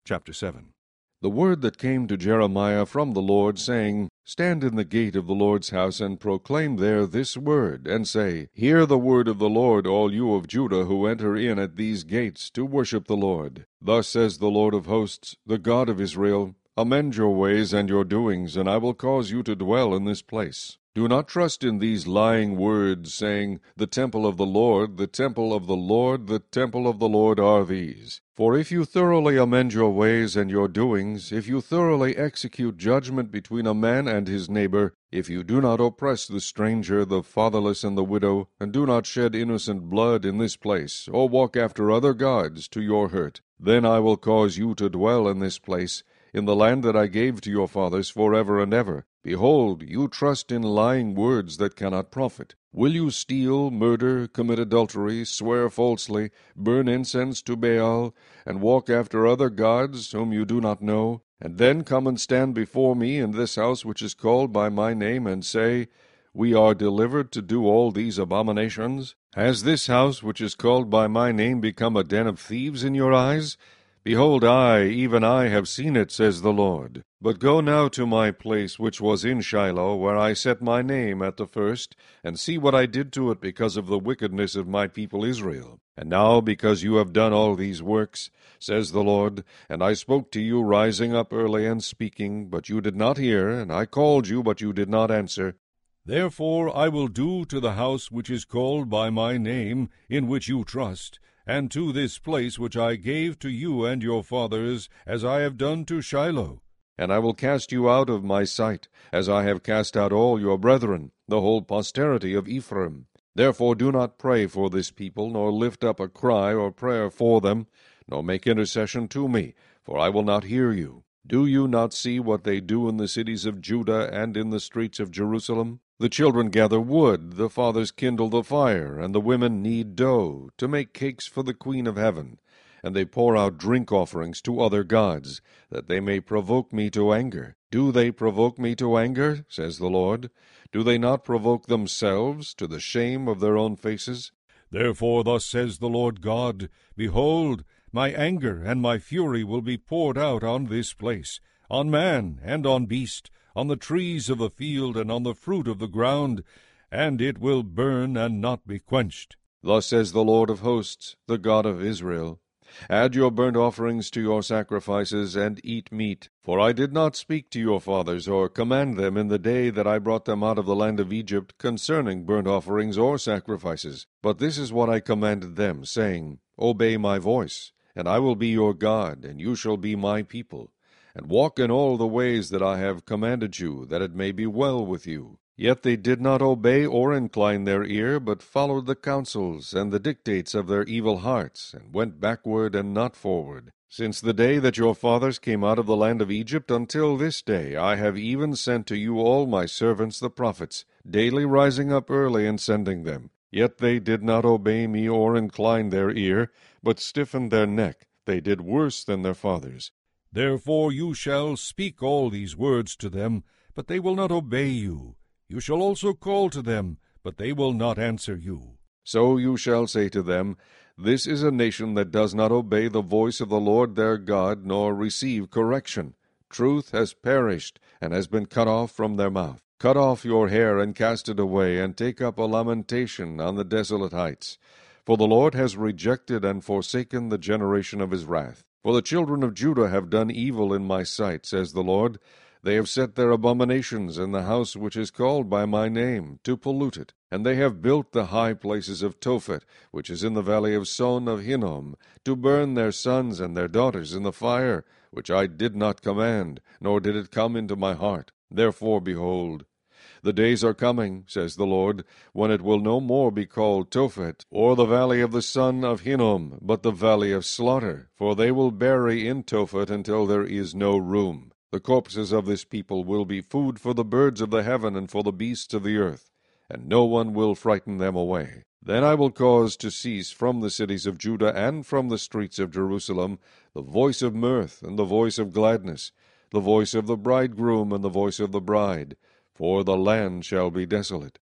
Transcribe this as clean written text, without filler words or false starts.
Chapter 7. The word that came to Jeremiah from the Lord, saying, Stand in the gate of the Lord's house, and proclaim there this word, and say, Hear the word of the Lord, all you of Judah who enter in at these gates to worship the Lord. Thus says the Lord of hosts, the God of Israel, Amend your ways and your doings, and I will cause you to dwell in this place. Do not trust in these lying words, saying, The temple of the Lord, the temple of the Lord, the temple of the Lord are these. For if you thoroughly amend your ways and your doings, if you thoroughly execute judgment between a man and his neighbor, if you do not oppress the stranger, the fatherless, and the widow, and do not shed innocent blood in this place, or walk after other gods to your hurt, then I will cause you to dwell in this place, in the land that I gave to your fathers forever and ever. Behold, you trust in lying words that cannot profit. Will you steal, murder, commit adultery, swear falsely, burn incense to Baal, and walk after other gods whom you do not know, and then come and stand before me in this house which is called by my name, and say, We are delivered to do all these abominations? Has this house which is called by my name become a den of thieves in your eyes? Behold, I, even I, have seen it, says the Lord. But go now to my place which was in Shiloh, where I set my name at the first, and see what I did to it because of the wickedness of my people Israel. And now, because you have done all these works, says the Lord, and I spoke to you rising up early and speaking, but you did not hear, and I called you, but you did not answer, therefore I will do to the house which is called by my name, in which you trust, and to this place which I gave to you and your fathers, as I have done to Shiloh. And I will cast you out of my sight, as I have cast out all your brethren, the whole posterity of Ephraim. Therefore do not pray for this people, nor lift up a cry or prayer for them, nor make intercession to me, for I will not hear you. Do you not see what they do in the cities of Judah and in the streets of Jerusalem? The children gather wood, the fathers kindle the fire, and the women knead dough, to make cakes for the Queen of Heaven. And they pour out drink offerings to other gods, that they may provoke me to anger. Do they provoke me to anger, says the Lord? Do they not provoke themselves to the shame of their own faces? Therefore thus says the Lord God, Behold, my anger and my fury will be poured out on this place, on man and on beast, on the trees of the field and on the fruit of the ground, and it will burn and not be quenched. Thus says the Lord of hosts, the God of Israel, Add your burnt offerings to your sacrifices, and eat meat. For I did not speak to your fathers, or command them in the day that I brought them out of the land of Egypt, concerning burnt offerings or sacrifices. But this is what I commanded them, saying, Obey my voice, and I will be your God, and you shall be my people. And walk in all the ways that I have commanded you, that it may be well with you. Yet they did not obey or incline their ear, but followed the counsels and the dictates of their evil hearts, and went backward and not forward. Since the day that your fathers came out of the land of Egypt until this day, I have even sent to you all my servants the prophets, daily rising up early and sending them. Yet they did not obey me or incline their ear, but stiffened their neck. They did worse than their fathers. Therefore you shall speak all these words to them, but they will not obey you. You shall also call to them, but they will not answer you. So you shall say to them, This is a nation that does not obey the voice of the Lord their God, nor receive correction. Truth has perished, and has been cut off from their mouth. Cut off your hair, and cast it away, and take up a lamentation on the desolate heights. For the Lord has rejected and forsaken the generation of his wrath. For the children of Judah have done evil in my sight, says the Lord. They have set their abominations in the house which is called by my name, to pollute it. And they have built the high places of Tophet, which is in the valley of Son of Hinnom, to burn their sons and their daughters in the fire, which I did not command, nor did it come into my heart. Therefore, behold, the days are coming, says the Lord, when it will no more be called Tophet, or the valley of the son of Hinnom, but the valley of slaughter. For they will bury in Tophet until there is no room. The corpses of this people will be food for the birds of the heaven and for the beasts of the earth, and no one will frighten them away. Then I will cause to cease from the cities of Judah and from the streets of Jerusalem the voice of mirth and the voice of gladness, the voice of the bridegroom and the voice of the bride, for the land shall be desolate.